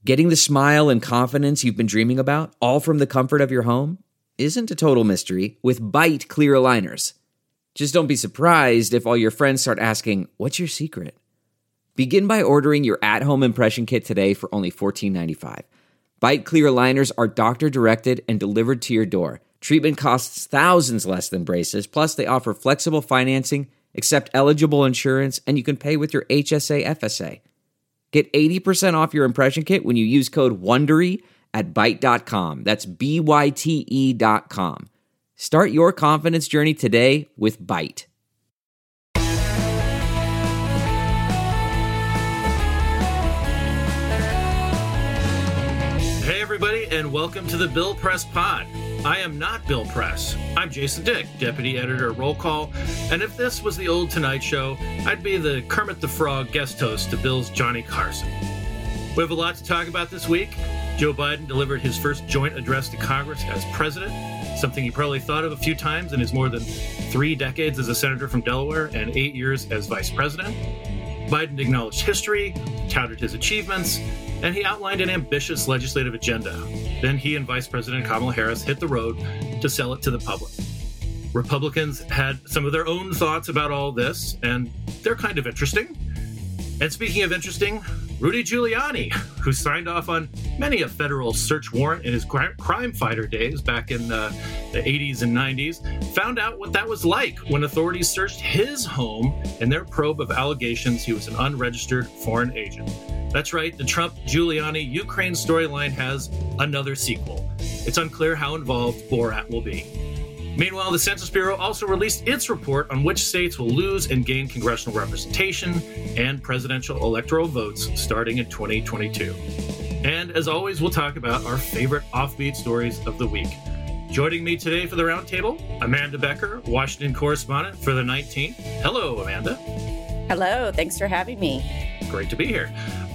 Getting the smile and confidence you've been dreaming about, all from the comfort of your home, isn't a total mystery with Byte clear aligners. Just don't be surprised if all your friends start asking, "What's your secret?" Begin by ordering your at-home impression kit today for only $14.95. Byte clear aligners are doctor-directed and delivered to your door. Treatment costs thousands less than braces, plus they offer flexible financing, accept eligible insurance, and you can pay with your HSA FSA. Get 80% off your impression kit when you use code WONDERY at Byte.com. That's BYTE.com. Start your confidence journey today with Byte. Hey everybody, and welcome to the Bill Press Pod. I am not Bill Press. I'm Jason Dick, Deputy Editor at Roll Call, and if this was the old Tonight Show, I'd be the Kermit the Frog guest host to Bill's Johnny Carson. We have a lot to talk about this week. Joe Biden delivered his first joint address to Congress as president, something he probably thought of a few times in his more than 3 decades as a senator from Delaware and 8 years as vice president. Biden acknowledged history, touted his achievements, and he outlined an ambitious legislative agenda. Then he and Vice President Kamala Harris hit the road to sell it to the public. Republicans had some of their own thoughts about all this, and they're kind of interesting. And speaking of interesting, Rudy Giuliani, who signed off on many a federal search warrant in his crime fighter days back in the 80s and 90s, found out what that was like when authorities searched his home in their probe of allegations he was an unregistered foreign agent. That's right, the Trump-Giuliani-Ukraine storyline has another sequel. It's unclear how involved Borat will be. Meanwhile, the Census Bureau also released its report on which states will lose and gain congressional representation and presidential electoral votes starting in 2022. And as always, we'll talk about our favorite offbeat stories of the week. Joining me today for the roundtable, Amanda Becker, Washington correspondent for the 19th. Hello, Amanda. Hello, thanks for having me. Great to be here.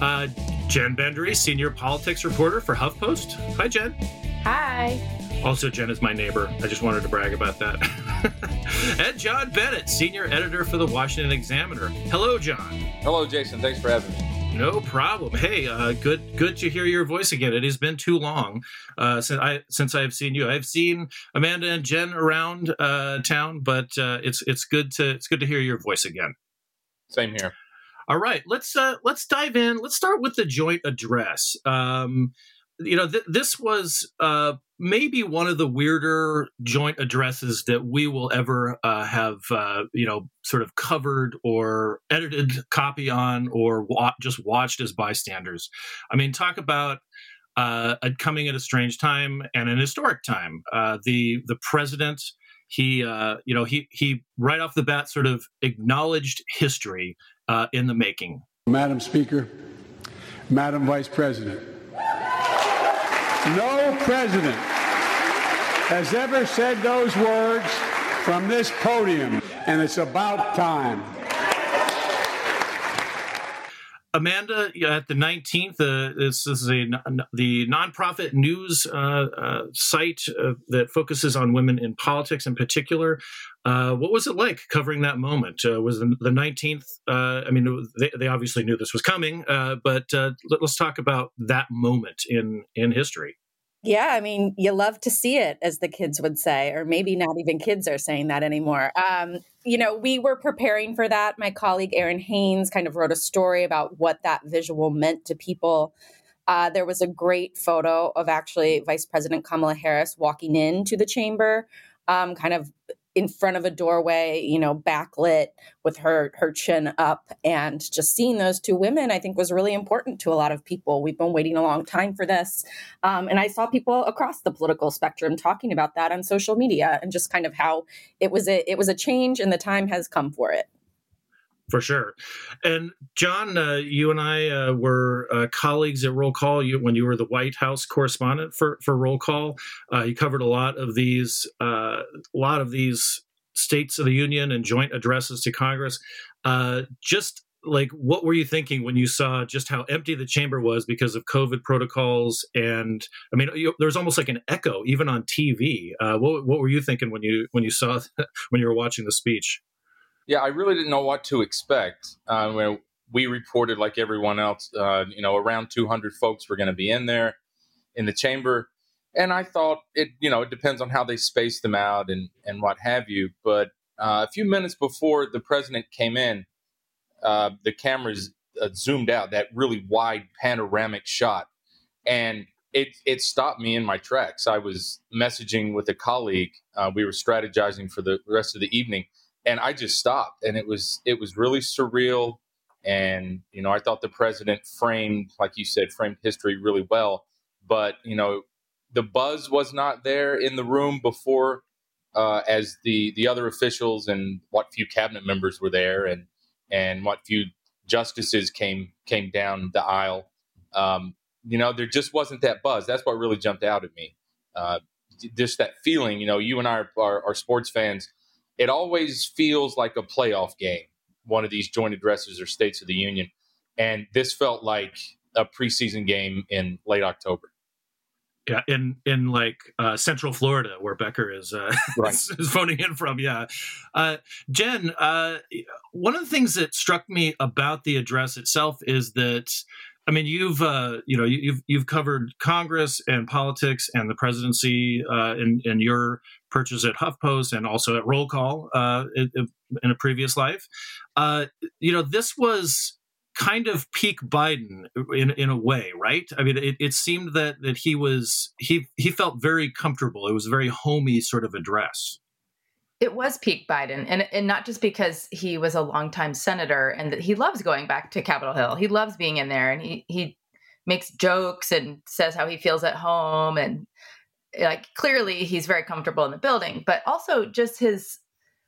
Jen Bendery, senior politics reporter for HuffPost. Hi, Jen. Hi. Also, Jen is my neighbor. I just wanted to brag about that. And John Bennett, senior editor for the Washington Examiner. Hello, John. Hello, Jason. Thanks for having me. No problem. Hey, good to hear your voice again. It has been too long since I've seen you. I've seen Amanda and Jen around town, but it's good to hear your voice again. Same here. All right, let's dive in. Let's start with the joint address. This was maybe one of the weirder joint addresses that we will ever have, sort of covered or edited copy on or just watched as bystanders. I mean, talk about coming at a strange time and an historic time. The president, he right off the bat sort of acknowledged history in the making. Madam Speaker, Madam Vice President, no president has ever said those words from this podium, and it's about time. Amanda, at the 19th, this is the nonprofit news site that focuses on women in politics in particular. What was it like covering that moment? Was the 19th? They obviously knew this was coming, but let's talk about that moment in history. Yeah, I mean, you love to see it, as the kids would say, or maybe not even kids are saying that anymore. We were preparing for that. My colleague Erin Haynes kind of wrote a story about what that visual meant to people. There was a great photo of actually Vice President Kamala Harris walking into the chamber, kind of in front of a doorway, backlit with her chin up, and just seeing those two women, I think, was really important to a lot of people. We've been waiting a long time for this. And I saw people across the political spectrum talking about that on social media and just kind of how it was a change and the time has come for it. For sure. And John, you and I were colleagues at Roll Call when you were the White House correspondent for Roll Call. You covered a lot of these states of the union and joint addresses to Congress. Just like, what were you thinking when you saw just how empty the chamber was because of COVID protocols? And I mean, there's almost like an echo even on TV. What were you thinking when you saw when you were watching the speech? Yeah, I really didn't know what to expect. we reported, like everyone else, around 200 folks were going to be in there in the chamber. And I thought it depends on how they space them out and what have you. But a few minutes before the president came in, the cameras zoomed out that really wide panoramic shot. And it stopped me in my tracks. I was messaging with a colleague. We were strategizing for the rest of the evening, and I just stopped. And it was really surreal. And, I thought the president framed history really well. But, the buzz was not there in the room before as the other officials and what few cabinet members were there and what few justices came down the aisle. There just wasn't that buzz. That's what really jumped out at me. Just that feeling, you and I are sports fans. It always feels like a playoff game, one of these joint addresses or States of the Union. And this felt like a preseason game in late October. Yeah, in Central Florida, where Becker is right. is phoning in from. Yeah, Jen. One of the things that struck me about the address itself is that, I mean, you've covered Congress and politics and the presidency in your perches at HuffPost and also at Roll Call in a previous life. This was kind of peak Biden in a way, right? I mean, it seemed that he felt very comfortable. It was a very homey sort of address. It was peak Biden, and not just because he was a longtime senator and that he loves going back to Capitol Hill. He loves being in there, and he makes jokes and says how he feels at home, and clearly he's very comfortable in the building. But also just his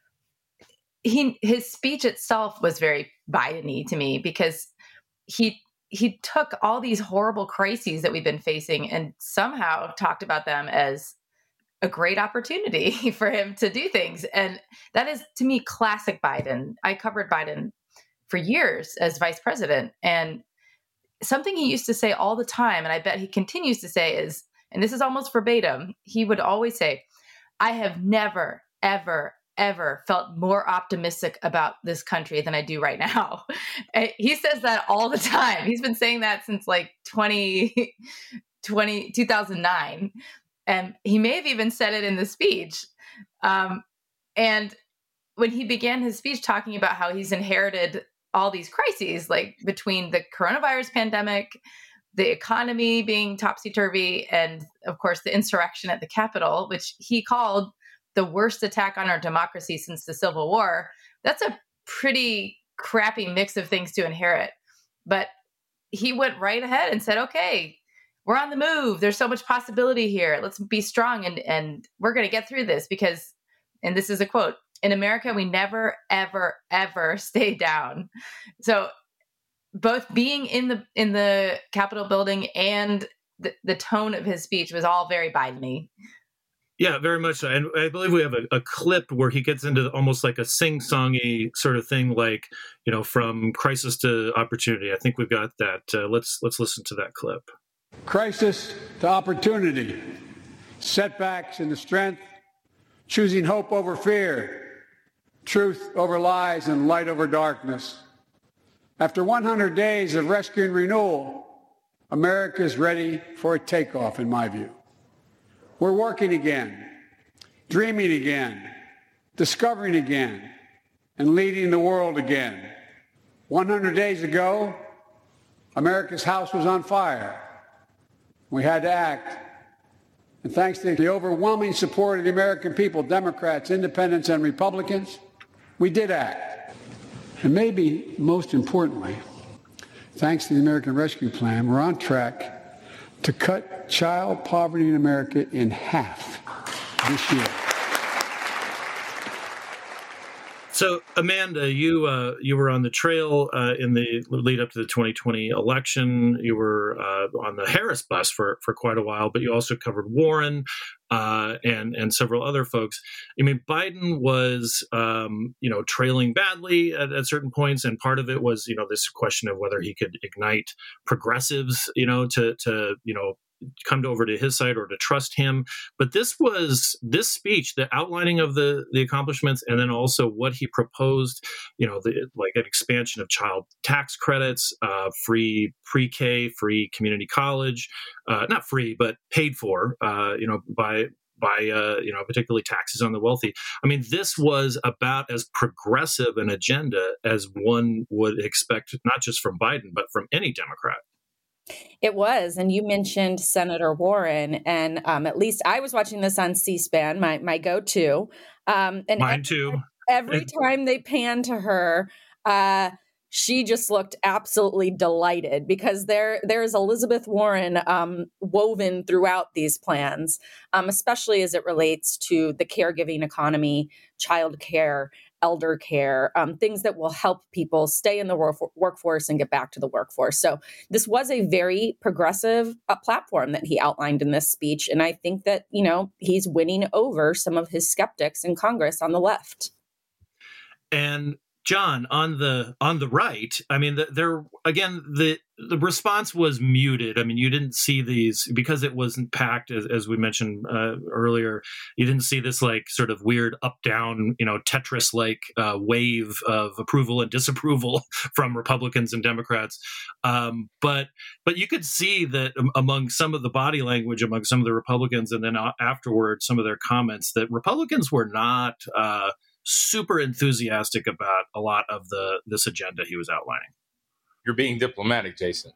speech itself was very Biden-y to me, because he took all these horrible crises that we've been facing and somehow talked about them as a great opportunity for him to do things. And that is, to me, classic Biden. I covered Biden for years as vice president. And something he used to say all the time, and I bet he continues to say is, and this is almost verbatim, he would always say, I have never, ever, ever felt more optimistic about this country than I do right now. He says that all the time. He's been saying that since 2009. And he may have even said it in the speech. And when he began his speech talking about how he's inherited all these crises, like between the coronavirus pandemic, the economy being topsy-turvy, and of course the insurrection at the Capitol, which he called the worst attack on our democracy since the Civil War. That's a pretty crappy mix of things to inherit. But he went right ahead and said, okay, we're on the move. There's so much possibility here. Let's be strong and we're going to get through this because, and this is a quote, in America, we never, ever, ever stay down. So both being in the Capitol building and the tone of his speech was all very Biden-y. Yeah, very much so. And I believe we have a clip where he gets into almost like a sing-songy sort of thing, like, from crisis to opportunity. I think we've got that. Let's listen to that clip. Crisis to opportunity, setbacks into strength, choosing hope over fear, truth over lies, and light over darkness. After 100 days of rescue and renewal, America is ready for a takeoff, in my view. We're working again, dreaming again, discovering again, and leading the world again. 100 days ago, America's house was on fire. We had to act. And thanks to the overwhelming support of the American people, Democrats, Independents, and Republicans, we did act. And maybe most importantly, thanks to the American Rescue Plan, we're on track to cut child poverty in America in half this year. So, Amanda, you were on the trail in the lead up to the 2020 election. You were on the Harris bus for quite a while, but you also covered Warren and several other folks. I mean, Biden was, trailing badly at certain points, and part of it was, this question of whether he could ignite progressives, to come over to his side or to trust him. But this speech, the outlining of the accomplishments, and then also what he proposed, like an expansion of child tax credits, free pre-K, free community college, not free, but paid for, by particularly taxes on the wealthy. I mean, this was about as progressive an agenda as one would expect, not just from Biden, but from any Democrat. It was. And you mentioned Senator Warren. And at least I was watching this on C-SPAN, my go-to. And mine too. Every time they panned to her, she just looked absolutely delighted, because there is Elizabeth Warren woven throughout these plans, especially as it relates to the caregiving economy, child care, elder care, things that will help people stay in the workforce and get back to the workforce. So this was a very progressive platform that he outlined in this speech. And I think that, he's winning over some of his skeptics in Congress on the left. And John, on the right, I mean, the response was muted. I mean, you didn't see these, because it wasn't packed, as we mentioned earlier. You didn't see this like sort of weird up-down, Tetris-like wave of approval and disapproval from Republicans and Democrats. But you could see that among some of the body language, among some of the Republicans, and then afterward, some of their comments, that Republicans were not super enthusiastic about a lot of this agenda he was outlining. You're being diplomatic, Jason.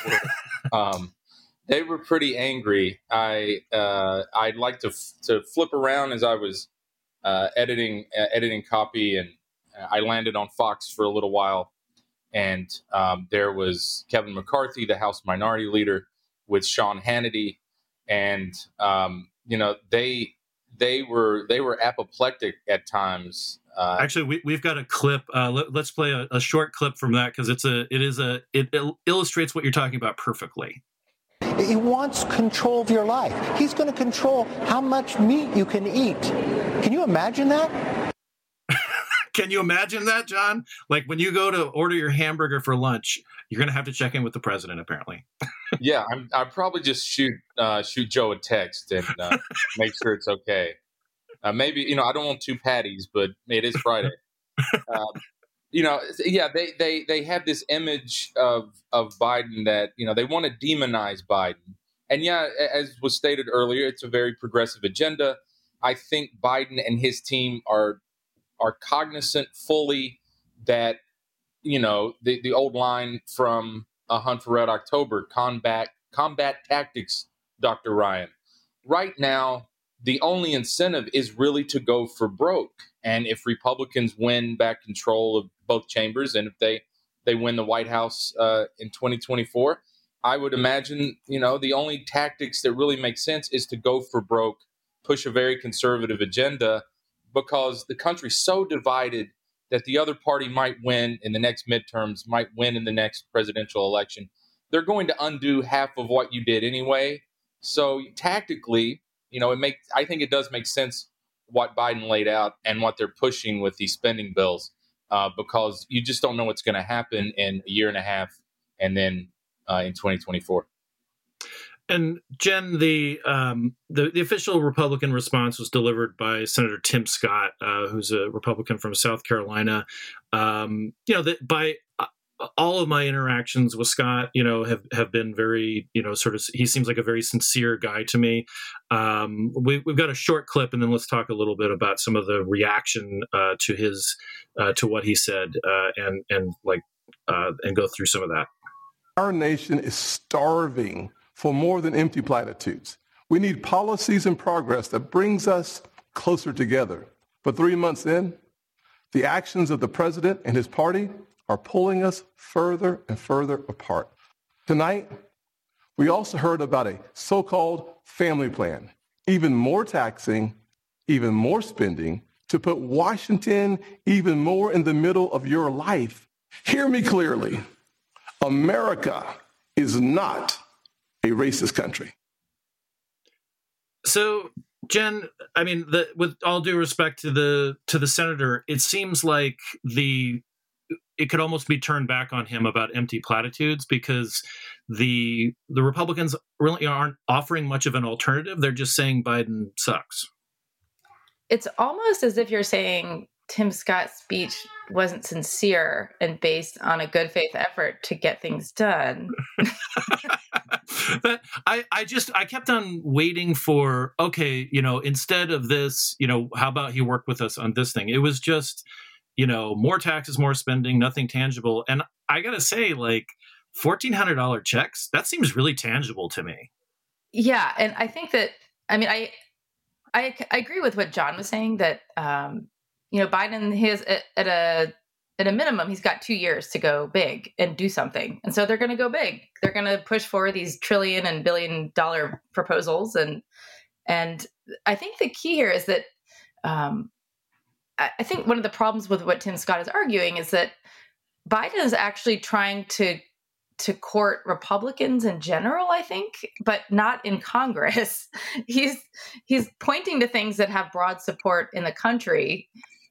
They were pretty angry. I'd like to flip around as I was editing copy, and I landed on Fox for a little while, and there was Kevin McCarthy, the House Minority Leader, with Sean Hannity, and they were apoplectic at times. Actually, we've got a clip. Let's play a short clip from that, because it illustrates what you're talking about perfectly. He wants control of your life. He's going to control how much meat you can eat. Can you imagine that? Can you imagine that, John? Like when you go to order your hamburger for lunch, you're going to have to check in with the president, apparently. Yeah, I'll probably just shoot Joe a text and make sure it's okay. Maybe, I don't want 2 patties, but it is Friday. They have this image of Biden that, they want to demonize Biden. And yeah, as was stated earlier, it's a very progressive agenda. I think Biden and his team are cognizant fully that, the old line from A Hunt for Red October, combat tactics, Dr. Ryan. Right now, the only incentive is really to go for broke. And if Republicans win back control of both chambers, and if they win the White House in 2024, I would imagine, the only tactics that really make sense is to go for broke, push a very conservative agenda, because the country's so divided that the other party might win in the next midterms, might win in the next presidential election. They're going to undo half of what you did anyway. So tactically, I think it does make sense what Biden laid out and what they're pushing with these spending bills, because you just don't know what's going to happen in a year and a half and then in 2024. And Jen, the official Republican response was delivered by Senator Tim Scott, who's a Republican from South Carolina. By all of my interactions with Scott, have been very, he seems like a very sincere guy to me. We've got a short clip, and then let's talk a little bit about some of the reaction to what he said, and go through some of that. Our nation is starving for more than empty platitudes. We need policies and progress that brings us closer together. But 3 months in, the actions of the president and his party are pulling us further and further apart. Tonight, we also heard about a so-called family plan, even more taxing, even more spending, to put Washington even more in the middle of your life. Hear me clearly. America is not a racist country. So, Jen, I mean, with all due respect to the senator, it seems like the it could almost be turned back on him about empty platitudes, because the Republicans really aren't offering much of an alternative. They're just saying Biden sucks. It's almost as if you're saying Tim Scott's speech wasn't sincere and based on a good faith effort to get things done. But I kept on waiting for, okay, instead of this, how about he worked with us on this thing? It was just, more taxes, more spending, nothing tangible. And I got to say, like, $1,400 checks, that seems really tangible to me. Yeah. And I think that, I agree with what John was saying, that, Biden, he has at a minimum, he's got 2 years to go big and do something. And so they're going to go big. They're going to push forward these trillion and billion dollar proposals. And I think the key here is that I think one of the problems with what Tim Scott is arguing is that Biden is actually trying to court Republicans in general, I think, but not in Congress. He's pointing to things that have broad support in the country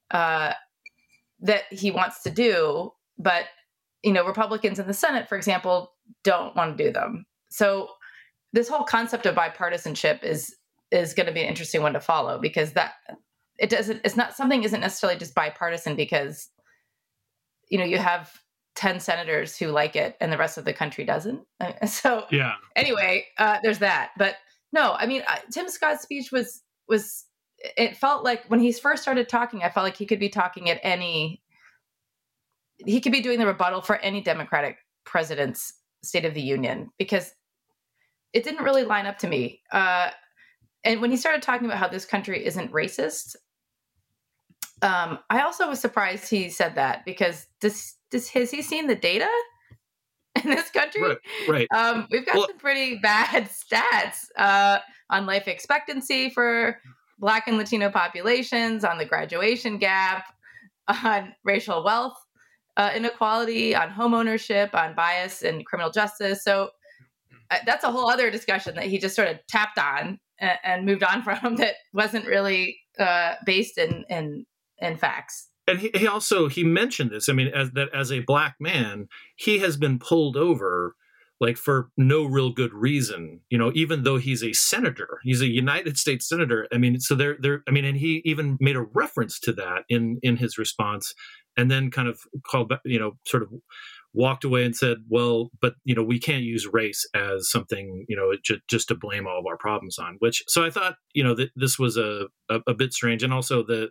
that he wants to do, but Republicans in the Senate, for example, don't want to do them. So this whole concept of bipartisanship is going to be an interesting one to follow, because it's not something isn't necessarily just bipartisan because you have 10 senators who like it and the rest of the country doesn't. So yeah. Anyway, there's that. But no, Tim Scott's speech was it felt like when he first started talking, I felt like he could be talking he could be doing the rebuttal for any Democratic president's State of the Union, because it didn't really line up to me. And when he started talking about how this country isn't racist, I also was surprised he said that, because has he seen the data in this country? Right. We've got some pretty bad stats on life expectancy for Black and Latino populations, on the graduation gap, on racial wealth inequality, on home ownership, on bias in criminal justice. So that's a whole other discussion that he just sort of tapped on and moved on from, that wasn't really based in facts. And he mentioned this. As a Black man, he has been pulled over like for no real good reason, even though he's a senator, he's a United States senator. And he even made a reference to that in his response, and then kind of called back, sort of walked away and said, well, but, we can't use race as something, just to blame all of our problems on, so I thought, that this was a bit strange. And also the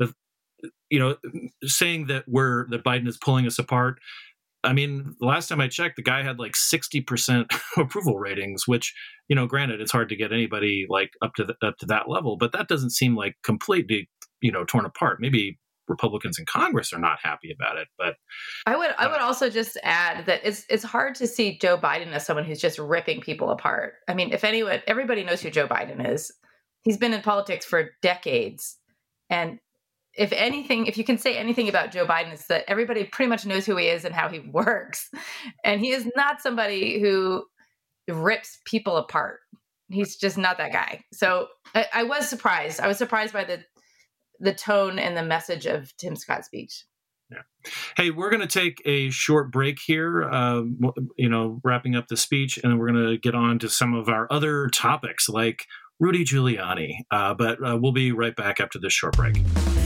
saying that Biden is pulling us apart. The last time I checked, the guy had like 60% approval ratings, which, granted, it's hard to get anybody like up to that level, but that doesn't seem like completely, torn apart. Maybe Republicans in Congress are not happy about it, but I would also just add that it's hard to see Joe Biden as someone who's just ripping people apart. If anyone, everybody knows who Joe Biden is. He's been in politics for decades, and if you can say anything about Joe Biden, it's that everybody pretty much knows who he is and how he works. And he is not somebody who rips people apart. He's just not that guy. So I was surprised. I was surprised by the tone and the message of Tim Scott's speech. Yeah. Hey, we're going to take a short break here, wrapping up the speech, and then we're going to get on to some of our other topics like Rudy Giuliani. But we'll be right back after this short break.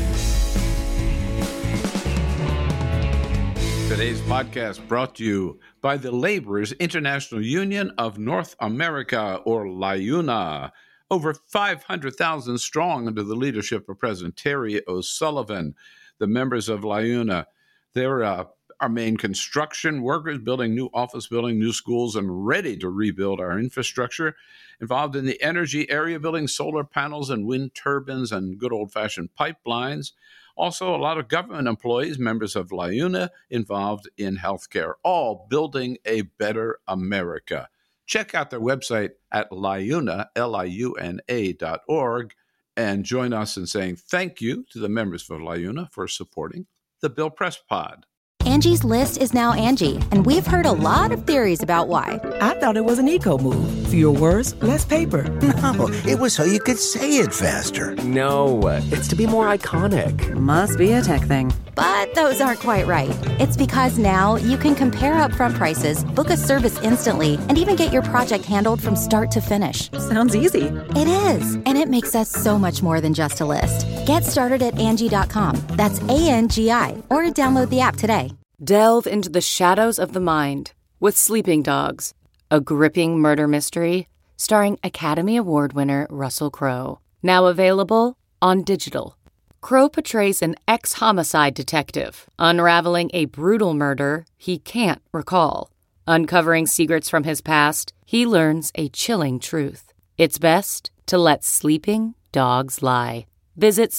Today's podcast brought to you by the Laborers International Union of North America, or LIUNA. Over 500,000 strong under the leadership of President Terry O'Sullivan. The members of LIUNA, they're our main construction workers, building new office buildings, new schools, and ready to rebuild our infrastructure. Involved in the energy area, building solar panels and wind turbines and good old-fashioned pipelines. Also, a lot of government employees, members of LIUNA, involved in healthcare, all building a better America. Check out their website at LIUNA, LIUNA.org, and join us in saying thank you to the members of LIUNA for supporting the Bill Press Pod. Angie's List is now Angie, and we've heard a lot of theories about why. I thought it was an eco move. Fewer words, less paper. No, it was so you could say it faster. No, it's to be more iconic. Must be a tech thing. But those aren't quite right. It's because now you can compare upfront prices, book a service instantly, and even get your project handled from start to finish. Sounds easy. It is, and it makes us so much more than just a list. Get started at Angie.com. That's ANGI, or download the app today. Delve into the shadows of the mind with Sleeping Dogs, a gripping murder mystery starring Academy Award winner Russell Crowe. Now available on digital. Crowe portrays an ex-homicide detective, unraveling a brutal murder he can't recall. Uncovering secrets from his past, he learns a chilling truth. It's best to let sleeping dogs lie. Visit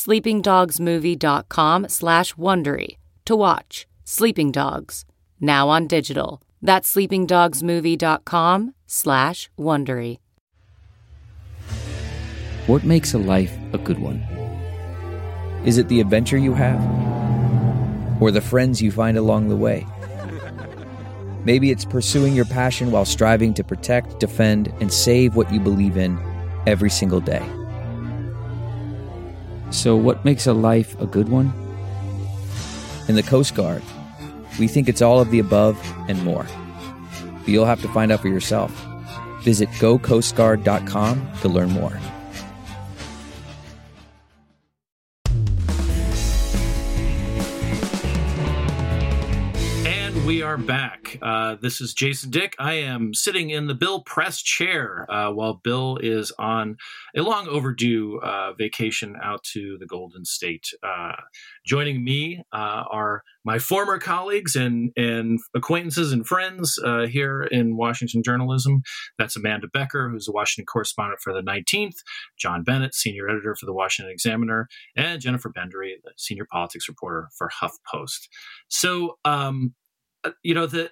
sleepingdogsmovie.com/Wondery to watch Sleeping Dogs, now on digital. That's sleepingdogsmovie.com/Wondery. What makes a life a good one? Is it the adventure you have? Or the friends you find along the way? Maybe it's pursuing your passion while striving to protect, defend, and save what you believe in every single day. So what makes a life a good one? In the Coast Guard, we think it's all of the above and more. But you'll have to find out for yourself. Visit gocoastguard.com to learn more. We are back. This is Jason Dick. I am sitting in the Bill Press chair while Bill is on a long overdue vacation out to the Golden State. Joining me are my former colleagues and acquaintances and friends here in Washington journalism. That's Amanda Becker, who's a Washington correspondent for the 19th, John Bennett, senior editor for the Washington Examiner, and Jennifer Bendery, the senior politics reporter for HuffPost. So, the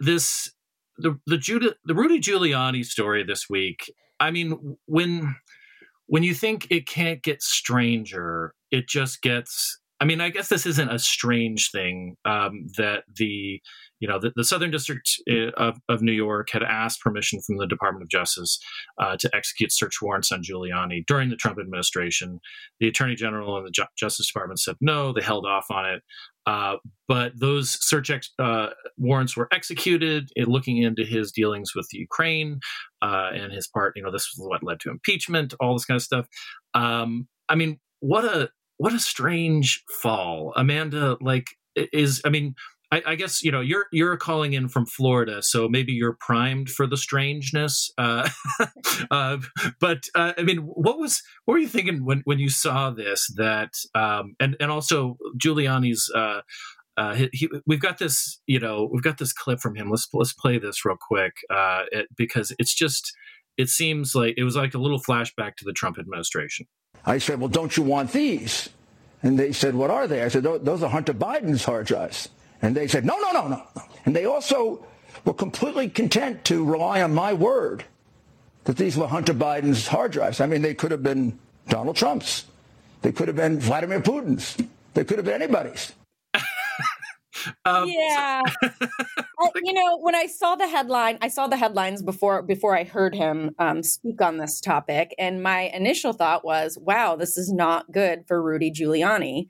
Rudy Giuliani story this week. I mean, when you think it can't get stranger, it just gets. I mean, I guess this isn't a strange thing that the Southern District of New York had asked permission from the Department of Justice to execute search warrants on Giuliani during the Trump administration. The Attorney General and the Justice Department said no; they held off on it. But those search warrants were executed looking into his dealings with Ukraine and his part. This was what led to impeachment, all this kind of stuff. I mean, what a strange fall, Amanda. I guess you're calling in from Florida, so maybe you're primed for the strangeness. But I mean, what were you thinking when you saw this? That and also Giuliani's. We've got this clip from him. Let's play this real quick because it seems like it was like a little flashback to the Trump administration. I said, well, don't you want these? And they said, what are they? I said, those are Hunter Biden's hard drives. And they said, no. And they also were completely content to rely on my word that these were Hunter Biden's hard drives. I mean, they could have been Donald Trump's. They could have been Vladimir Putin's. They could have been anybody's. Yeah. When I saw the headlines before I heard him speak on this topic. And my initial thought was, wow, this is not good for Rudy Giuliani.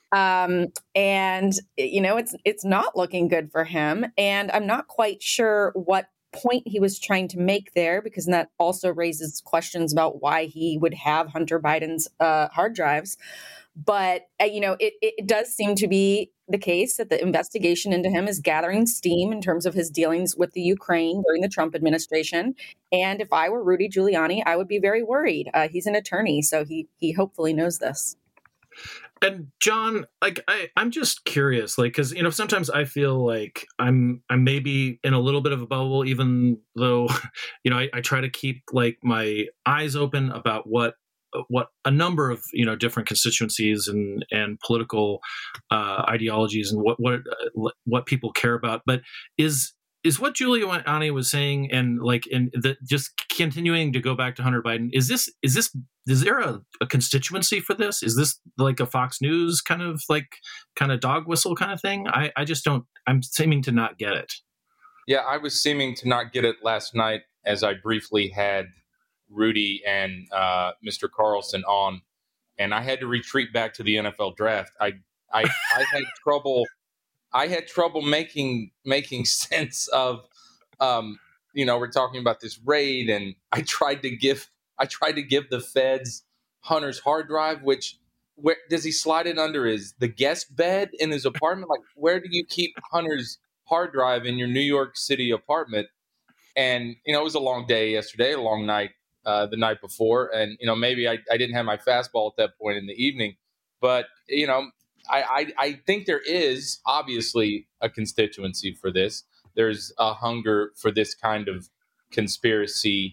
It's not looking good for him. And I'm not quite sure what point he was trying to make there, because that also raises questions about why he would have Hunter Biden's hard drives. But, it does seem to be the case that the investigation into him is gathering steam in terms of his dealings with the Ukraine during the Trump administration. And if I were Rudy Giuliani, I would be very worried. He's an attorney, so he hopefully knows this. And John, I'm just curious, because sometimes I feel like I'm maybe in a little bit of a bubble, even though I try to keep my eyes open about what a number of different constituencies and political ideologies and what people care about. But is what Giuliani was saying and just continuing to go back to Hunter Biden, is this is there a constituency for this? Is this like a Fox News kind of dog whistle kind of thing? I just don't. I'm seeming to not get it. Yeah, I was seeming to not get it last night as I briefly had Rudy and Mr. Carlson on, and I had to retreat back to the NFL draft. I had trouble. I had trouble making sense of, we're talking about this raid, and I tried to give the feds Hunter's hard drive, which where does he slide it under the guest bed in his apartment? Like, where do you keep Hunter's hard drive in your New York City apartment? And, it was a long day yesterday, a long night the night before. And, maybe I didn't have my fastball at that point in the evening. But, I think there is obviously a constituency for this. There's a hunger for this kind of conspiracy,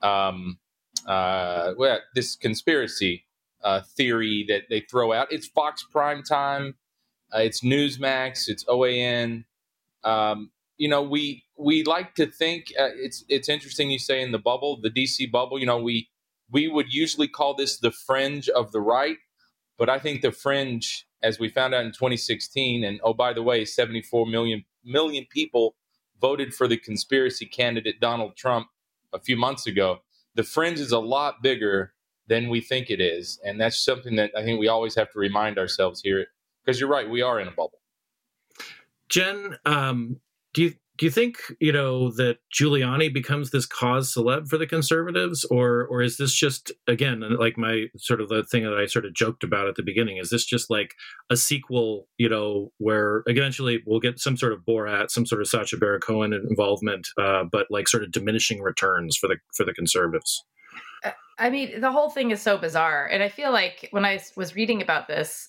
this conspiracy theory that they throw out. It's Fox Primetime, it's Newsmax, it's OAN. We like to think it's interesting. You say in the bubble, the DC bubble. We would usually call this the fringe of the right, but I think the fringe, as we found out in 2016, and oh, by the way, 74 million people voted for the conspiracy candidate Donald Trump a few months ago. The fringe is a lot bigger than we think it is, and that's something that I think we always have to remind ourselves here, because you're right, we are in a bubble. Jen, do you think that Giuliani becomes this cause celeb for the conservatives, or is this just, again, like my sort of the thing that I sort of joked about at the beginning? Is this just like a sequel, where eventually we'll get some sort of Borat, some sort of Sacha Baron Cohen involvement, but like sort of diminishing returns for the conservatives? I mean, the whole thing is so bizarre, and I feel like when I was reading about this,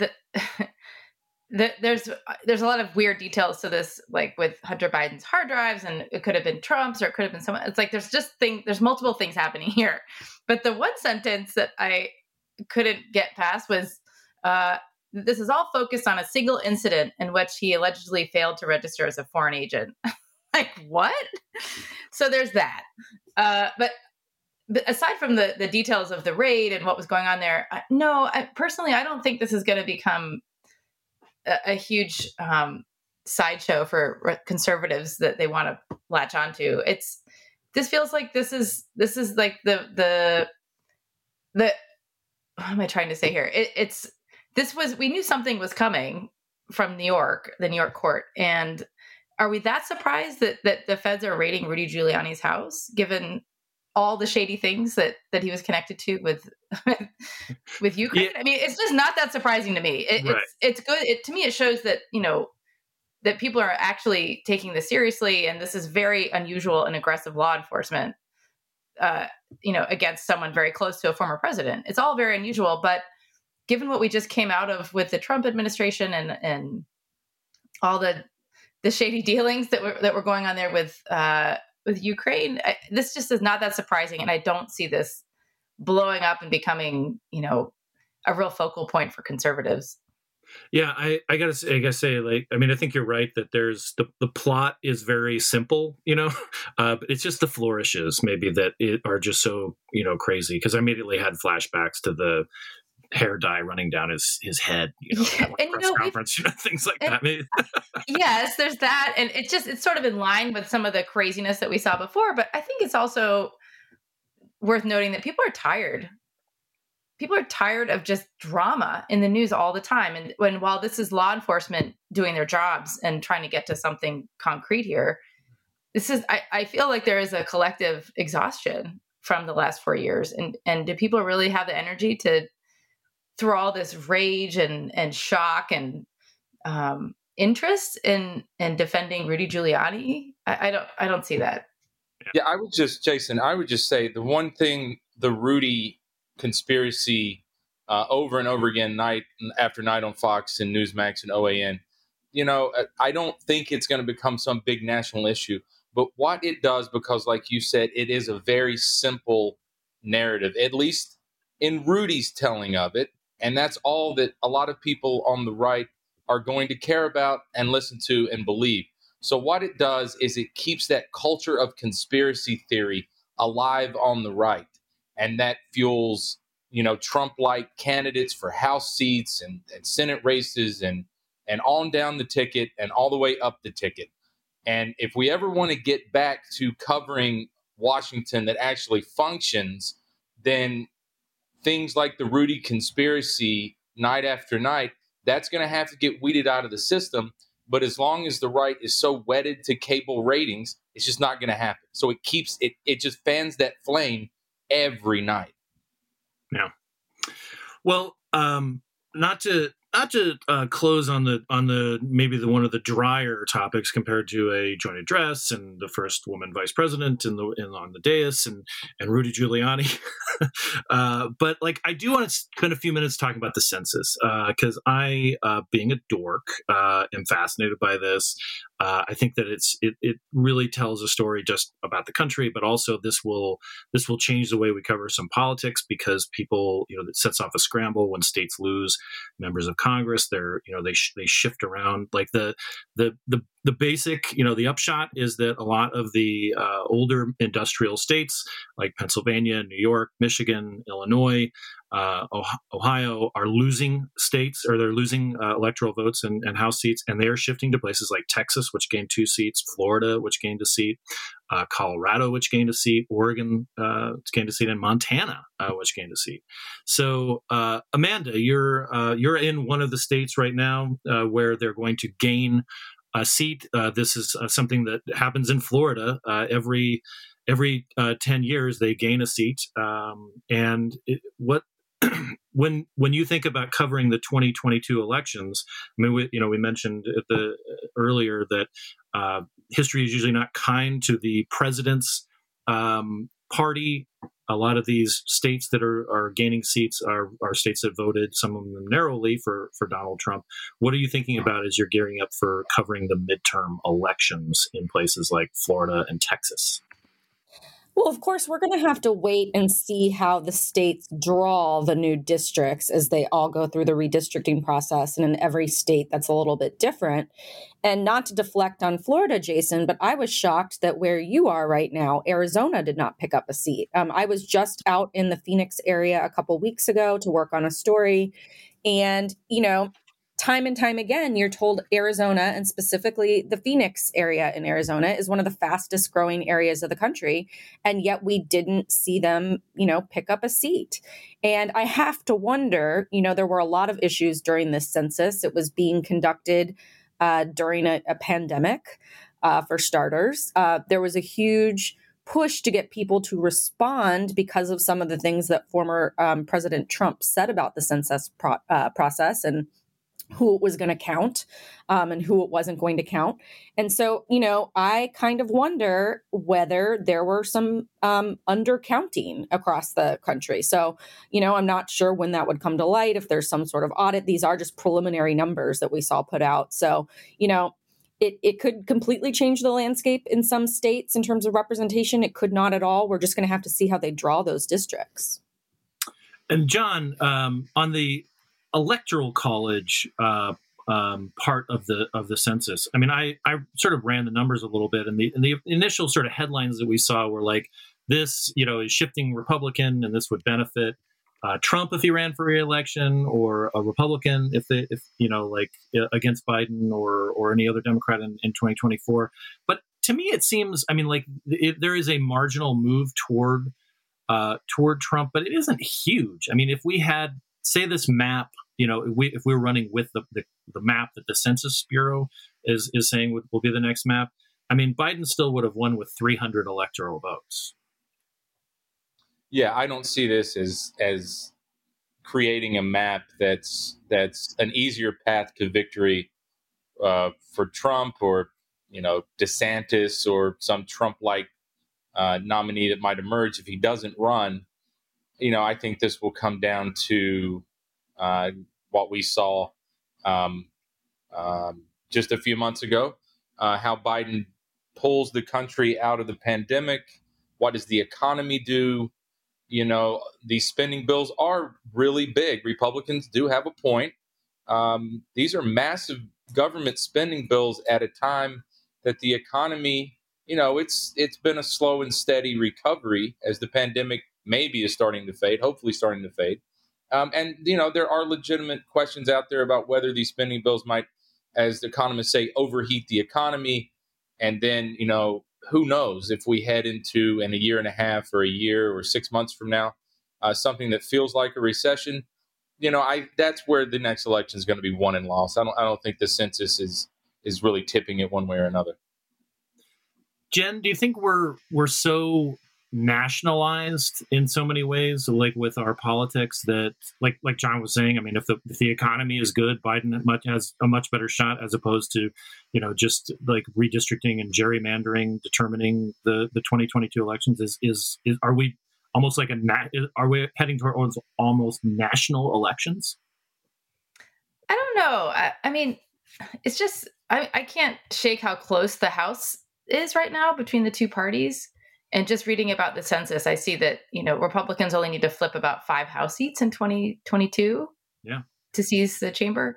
there's a lot of weird details to this, like with Hunter Biden's hard drives, and it could have been Trump's or it could have been someone. It's like there's multiple things happening here. But the one sentence that I couldn't get past was, this is all focused on a single incident in which he allegedly failed to register as a foreign agent. Like, what? So there's that. But aside from the details of the raid and what was going on there, personally, I don't think this is going to become a huge sideshow for conservatives that they want to latch onto. This feels like this is like the what am I trying to say here? We knew something was coming from New York, the New York court, and are we that surprised that the feds are raiding Rudy Giuliani's house, given all the shady things that he was connected to with Ukraine? Yeah. I mean, it's just not that surprising to me. It's good. To me, it shows that, that people are actually taking this seriously. And this is very unusual and aggressive law enforcement, against someone very close to a former president. It's all very unusual, but given what we just came out of with the Trump administration and all the shady dealings that were going on there with Ukraine, this just is not that surprising. And I don't see this blowing up and becoming, a real focal point for conservatives. Yeah, I gotta say, I think you're right that there's the plot is very simple, but it's just the flourishes maybe that are just so, crazy. Because I immediately had flashbacks to the hair dye running down his head, press conference, things like that. Yes, there's that. And it's sort of in line with some of the craziness that we saw before. But I think it's also worth noting that people are tired. People are tired of just drama in the news all the time. And while this is law enforcement doing their jobs and trying to get to something concrete here, I feel like there is a collective exhaustion from the last 4 years. And do people really have the energy to through all this rage and shock and interest in defending Rudy Giuliani? I don't see that. Yeah, Jason, I would just say the one thing the Rudy conspiracy over and over again, night after night on Fox and Newsmax and OAN, I don't think it's going to become some big national issue. But what it does, because like you said, it is a very simple narrative, at least in Rudy's telling of it. And that's all that a lot of people on the right are going to care about and listen to and believe. So what it does is it keeps that culture of conspiracy theory alive on the right. And that fuels Trump-like candidates for House seats and Senate races and on down the ticket and all the way up the ticket. And if we ever want to get back to covering Washington that actually functions, then things like the Rudy conspiracy night after night, that's going to have to get weeded out of the system. But as long as the right is so wedded to cable ratings, it's just not going to happen. So it just fans that flame every night. Yeah. Well, not to close on the maybe the one of the drier topics compared to a joint address and the first woman vice president on the dais and Rudy Giuliani, but like I do want to spend a few minutes talking about the census because I, being a dork, am fascinated by this. I think that it really tells a story just about the country, but also this will change the way we cover some politics because people, it sets off a scramble when states lose members of Congress. They shift around. Like the basic, the upshot is that a lot of the older industrial states like Pennsylvania, New York, Michigan, Illinois, Ohio are losing states, or they're losing electoral votes and House seats, and they are shifting to places like Texas, which gained 2 seats, Florida, which gained a seat, Colorado, which gained a seat, Oregon, which gained a seat, and Montana, which gained a seat. So, Amanda, you're in one of the states right now where they're going to gain a seat. This is something that happens in Florida every 10 years. They gain a seat, when you think about covering the 2022 elections, I mean, we mentioned earlier that history is usually not kind to the president's party. A lot of these states that are gaining seats are states that voted, some of them narrowly, for Donald Trump. What are you thinking about as you're gearing up for covering the midterm elections in places like Florida and Texas? Well, of course, we're going to have to wait and see how the states draw the new districts as they all go through the redistricting process. And in every state, that's a little bit different. And not to deflect on Florida, Jason, but I was shocked that where you are right now, Arizona did not pick up a seat. I was just out in the Phoenix area a couple weeks ago to work on a story. And, time and time again, you're told Arizona, and specifically the Phoenix area in Arizona, is one of the fastest growing areas of the country. And yet we didn't see them, pick up a seat. And I have to wonder, there were a lot of issues during this census. It was being conducted during a pandemic, for starters. There was a huge push to get people to respond because of some of the things that former President Trump said about the census process and who it was going to count and who it wasn't going to count. And so, I kind of wonder whether there were some undercounting across the country. So, I'm not sure when that would come to light, if there's some sort of audit. These are just preliminary numbers that we saw put out. So, it could completely change the landscape in some states in terms of representation. It could not at all. We're just going to have to see how they draw those districts. And John, on the electoral college part of the census, I mean, I sort of ran the numbers a little bit, and the initial sort of headlines that we saw were like, this, is shifting Republican, and this would benefit Trump if he ran for re-election, or a Republican if against Biden or any other Democrat in 2024. But to me, it seems, I mean, like there is a marginal move toward Trump, but it isn't huge. I mean, if we had, say, this map, if we were running with the map that the Census Bureau is saying will be the next map, I mean, Biden still would have won with 300 electoral votes. Yeah, I don't see this as creating a map that's an easier path to victory for Trump or DeSantis or some Trump-like nominee that might emerge if he doesn't run. I think this will come down to what we saw just a few months ago, how Biden pulls the country out of the pandemic. What does the economy do? These spending bills are really big. Republicans do have a point. These are massive government spending bills at a time that the economy, it's been a slow and steady recovery as the pandemic maybe is starting to fade, hopefully starting to fade. And, there are legitimate questions out there about whether these spending bills might, as the economists say, overheat the economy. And then, who knows if we head into in a year and a half or a year or 6 months from now, something that feels like a recession. That's where the next election is going to be won and lost. I don't think the census is really tipping it one way or another. Jen, do you think we're so nationalized in so many ways, like with our politics, that like John was saying, I mean, if the economy is good, Biden has a much better shot, as opposed to, just like redistricting and gerrymandering determining the 2022 elections. Are we almost like are we heading towards almost national elections? I don't know. I mean, it's just I can't shake how close the House is right now between the two parties. And just reading about the census, I see that, Republicans only need to flip about 5 House seats in 2022 to seize the chamber.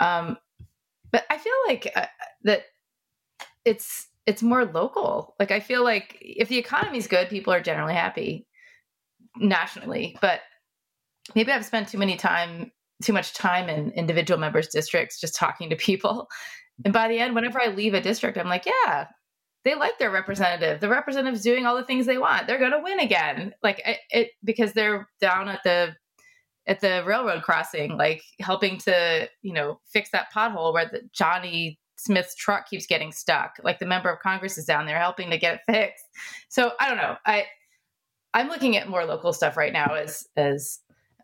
But I feel like that it's more local. Like, I feel like if the economy is good, people are generally happy nationally. But maybe I've spent too much time in individual members' districts just talking to people. And by the end, whenever I leave a district, I'm like, yeah, they like their representative. The representative's doing all the things they want. They're going to win again. Like because they're down at the railroad crossing, like helping to, fix that pothole where the Johnny Smith's truck keeps getting stuck. Like the member of Congress is down there helping to get it fixed. So I don't know. I'm looking at more local stuff right now as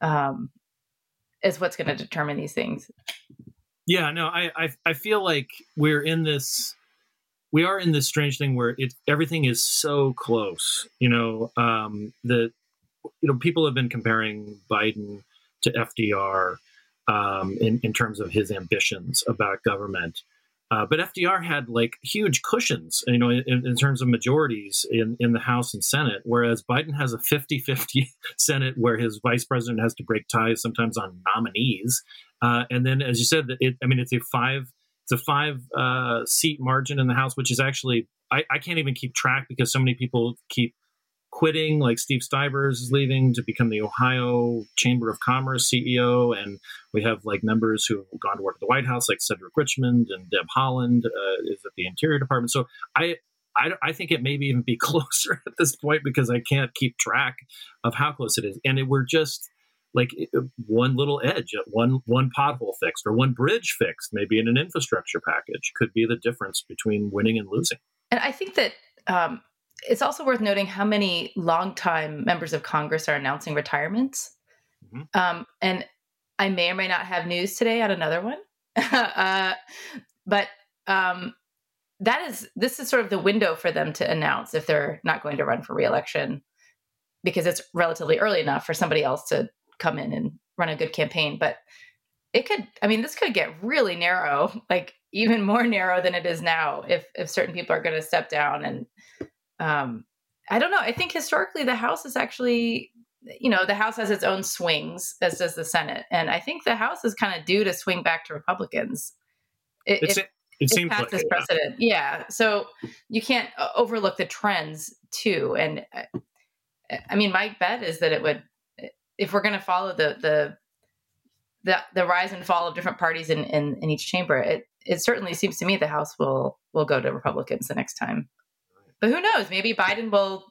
what's going to determine these things. Yeah, no, I feel like we are in this strange thing where everything is so close, that, people have been comparing Biden to FDR in terms of his ambitions about government. But FDR had like huge cushions, in terms of majorities in the House and Senate, whereas Biden has a 50-50 Senate where his vice president has to break ties sometimes on nominees. And then, as you said, it's a 5 seat margin in the House, which is actually, I can't even keep track because so many people keep quitting. Like Steve Stivers is leaving to become the Ohio Chamber of Commerce CEO. And we have like members who have gone to work at the White House, like Cedric Richmond, and Deb Haaland is at the Interior Department. So I think it may even be closer at this point because I can't keep track of how close it is. And we're just like one little edge, one pothole fixed or one bridge fixed, maybe in an infrastructure package, could be the difference between winning and losing. And I think that it's also worth noting how many longtime members of Congress are announcing retirements. Mm-hmm. And I may or may not have news today on another one. But this is sort of the window for them to announce if they're not going to run for reelection, because it's relatively early enough for somebody else to come in and run a good campaign. But this could get really narrow, like even more narrow than it is now if certain people are going to step down. And I don't know. I think historically the House is actually, the House has its own swings, as does the Senate. And I think the House is kind of due to swing back to Republicans. It seems past like this precedent. Yeah. So you can't overlook the trends too. And my bet is that it would, if we're going to follow the rise and fall of different parties in each chamber, it certainly seems to me the House will go to Republicans the next time. But who knows? Maybe Biden will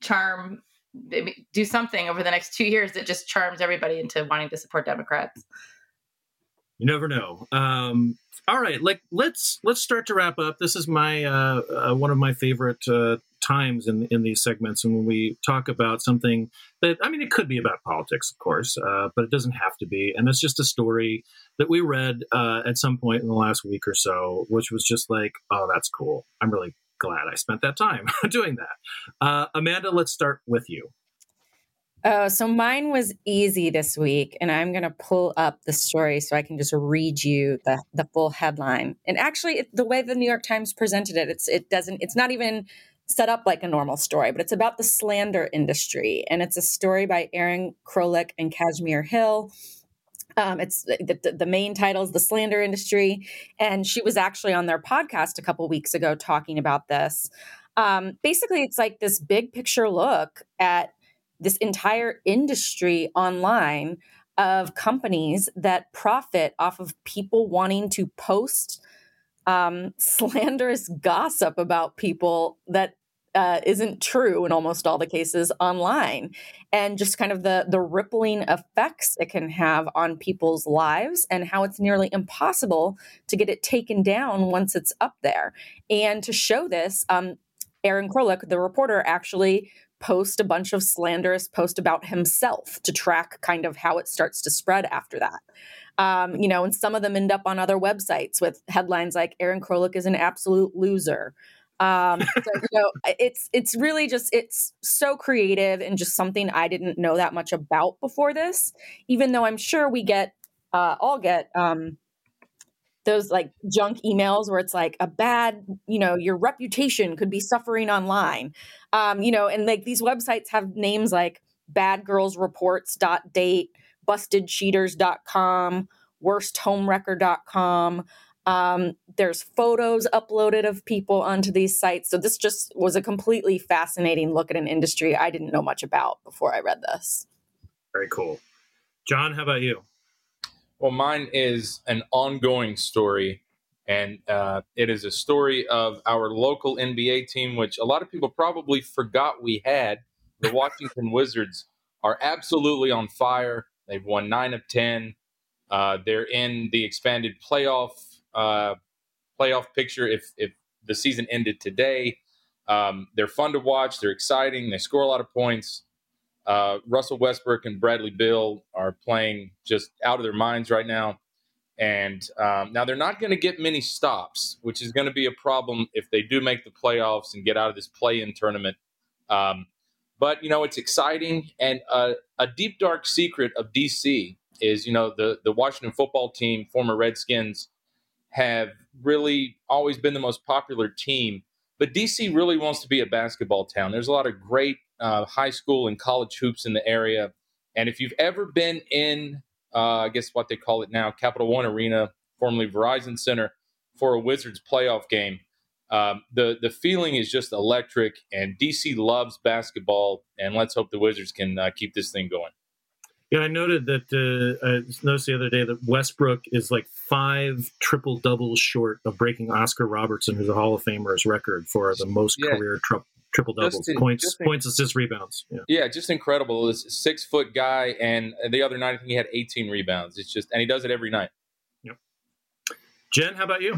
do something over the next 2 years that just charms everybody into wanting to support Democrats. You never know. All right, let's start to wrap up. This is my one of my favorite times in these segments, and when we talk about something that, it could be about politics, of course, but it doesn't have to be. And it's just a story that we read at some point in the last week or so, which was just like, oh, that's cool. I'm really glad I spent that time doing that. Amanda, let's start with you. So mine was easy this week, and I'm going to pull up the story so I can just read you the full headline. And actually, the way the New York Times presented it, it's not even set up like a normal story, but it's about the slander industry, and it's a story by Erin Krolik and Kashmir Hill. It's the main title is The Slander Industry, and she was actually on their podcast a couple weeks ago talking about this. Basically, it's like this big picture look at this entire industry online of companies that profit off of people wanting to post slanderous gossip about people that isn't true in almost all the cases online, and just kind of the rippling effects it can have on people's lives, and how it's nearly impossible to get it taken down once it's up there. And to show this, Aaron Krolik, the reporter, actually post a bunch of slanderous posts about himself to track kind of how it starts to spread after that. And some of them end up on other websites with headlines like Aaron Krolik is an absolute loser. It's really just, it's so creative and just something I didn't know that much about before this, even though I'm sure we all get those like junk emails where it's like a bad, your reputation could be suffering online. And like these websites have names like badgirlsreports.date, bustedcheaters.com, worsthomewrecker.com. There's photos uploaded of people onto these sites. So this just was a completely fascinating look at an industry I didn't know much about before I read this. Very cool. John, how about you? Well, mine is an ongoing story, and it is a story of our local NBA team, which a lot of people probably forgot we had. The Washington Wizards are absolutely on fire. They've won 9 of 10. They're in the expanded playoff picture if the season ended today. They're fun to watch. They're exciting. They score a lot of points. Russell Westbrook and Bradley Beal are playing just out of their minds right now. And now they're not going to get many stops, which is going to be a problem if they do make the playoffs and get out of this play-in tournament. But, it's exciting. And a deep, dark secret of DC is, the Washington football team, former Redskins, have really always been the most popular team. But DC really wants to be a basketball town. There's a lot of great high school and college hoops in the area. And if you've ever been in, I guess what they call it now, Capital One Arena, formerly Verizon Center, for a Wizards playoff game, the feeling is just electric. And DC loves basketball. And let's hope the Wizards can keep this thing going. Yeah, I noted that I noticed the other day that Westbrook is like 5 triple-doubles short of breaking Oscar Robertson, who's a Hall of Famer's record for the most career triple-doubles, points, assists, rebounds. Yeah, just incredible. This 6-foot guy, and the other night I think he had 18 rebounds. It's just, and he does it every night. Yep. Jen, how about you?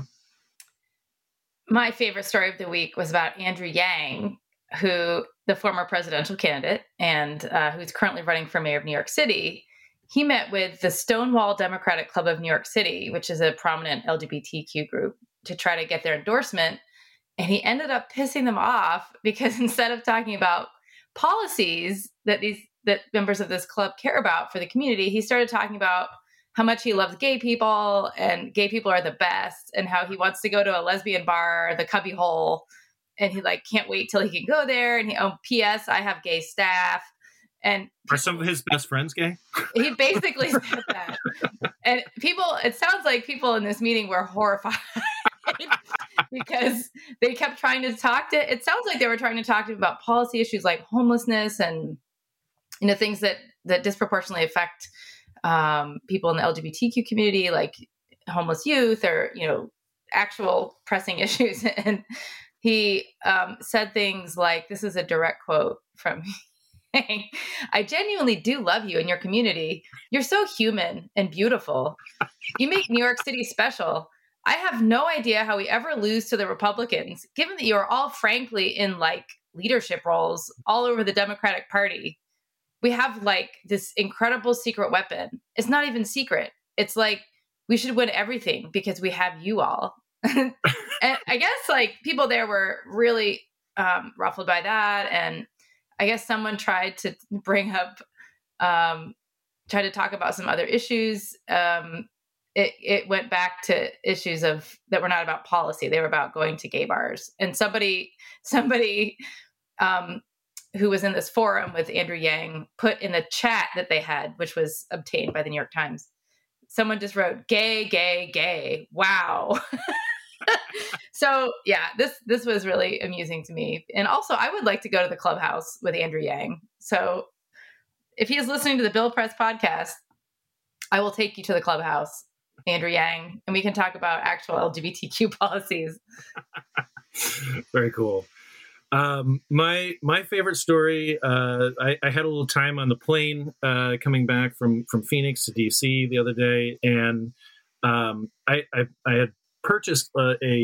My favorite story of the week was about Andrew Yang, who the former presidential candidate and who's currently running for mayor of New York City. He met with the Stonewall Democratic Club of New York City, which is a prominent LGBTQ group, to try to get their endorsement. And he ended up pissing them off because instead of talking about policies that members of this club care about for the community, he started talking about how much he loves gay people and gay people are the best, and how he wants to go to a lesbian bar, the Cubby Hole, and he can't wait till he can go there. And P.S. I have gay staff. And are some of his best friends gay? He basically said that. And it sounds like people in this meeting were horrified because they kept trying to it sounds like they were trying to talk to him about policy issues like homelessness and, things that disproportionately affect people in the LGBTQ community, like homeless youth or, actual pressing issues. And he said things like, this is a direct quote from me. I genuinely do love you and your community. You're so human and beautiful. You make New York City special. I have no idea how we ever lose to the Republicans, given that you are all frankly in leadership roles all over the Democratic Party. We have this incredible secret weapon. It's not even secret. It's we should win everything because we have you all. And I guess people there were really ruffled by that. And I guess someone tried to bring up, try to talk about some other issues. It went back to issues that were not about policy. They were about going to gay bars. And somebody who was in this forum with Andrew Yang put in the chat that they had, which was obtained by the New York Times, someone just wrote, gay, gay, gay. Wow. So yeah, this was really amusing to me. And also I would like to go to the clubhouse with Andrew Yang. So if he is listening to the Bill Press podcast, I will take you to the clubhouse, Andrew Yang, and we can talk about actual LGBTQ policies. Very cool. My favorite story, I had a little time on the plane coming back from Phoenix to DC the other day, and I had purchased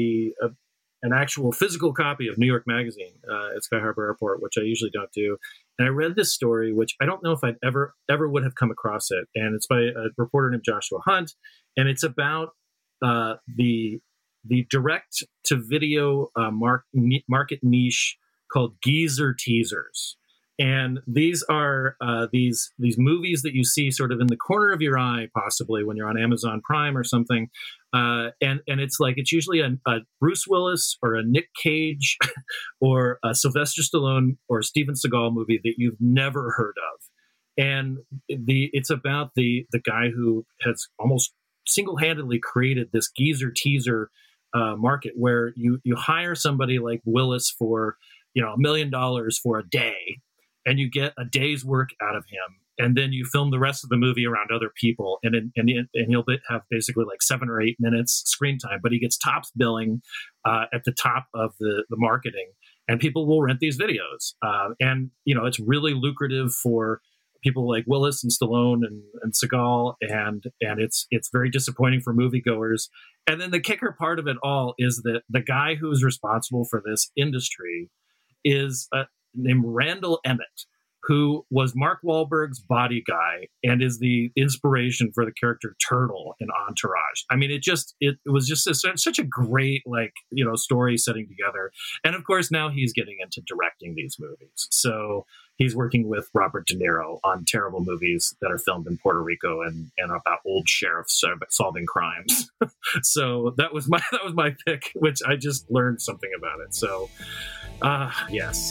an actual physical copy of New York Magazine at Sky Harbor Airport, which I usually don't do. And I read this story, which I don't know if I'd ever would have come across it. And it's by a reporter named Joshua Hunt, and it's about the direct to video market niche called geezer teasers. And these are these movies that you see sort of in the corner of your eye, possibly when you're on Amazon Prime or something. And it's like, it's usually a Bruce Willis or a Nick Cage or a Sylvester Stallone or a Steven Seagal movie that you've never heard of. And it's about the guy who has almost single-handedly created this geezer teaser market where you hire somebody like Willis for, $1 million for a day, and you get a day's work out of him. And then you film the rest of the movie around other people, and he'll have basically like 7 or 8 minutes screen time, but he gets tops billing at the top of the marketing, and people will rent these videos. And it's really lucrative for people like Willis and Stallone and Seagal, and it's very disappointing for moviegoers. And then the kicker part of it all is that the guy who's responsible for this industry is named Randall Emmett, who was Mark Wahlberg's body guy and is the inspiration for the character Turtle in Entourage. I mean, it was just such a great, story setting together. And of course, now he's getting into directing these movies. So he's working with Robert De Niro on terrible movies that are filmed in Puerto Rico and about old sheriffs solving crimes. So that was my pick, which I just learned something about it. So, yes.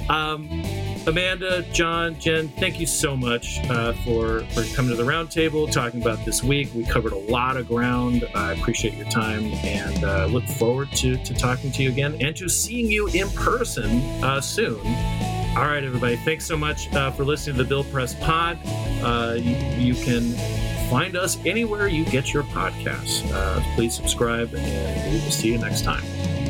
Amanda, John, Jen, thank you so much for coming to the roundtable, talking about this week. We covered a lot of ground. I appreciate your time, and look forward to talking to you again and to seeing you in person soon. All right, everybody. Thanks so much for listening to the Bill Press Pod. You can find us anywhere you get your podcasts. Please subscribe, and we will see you next time.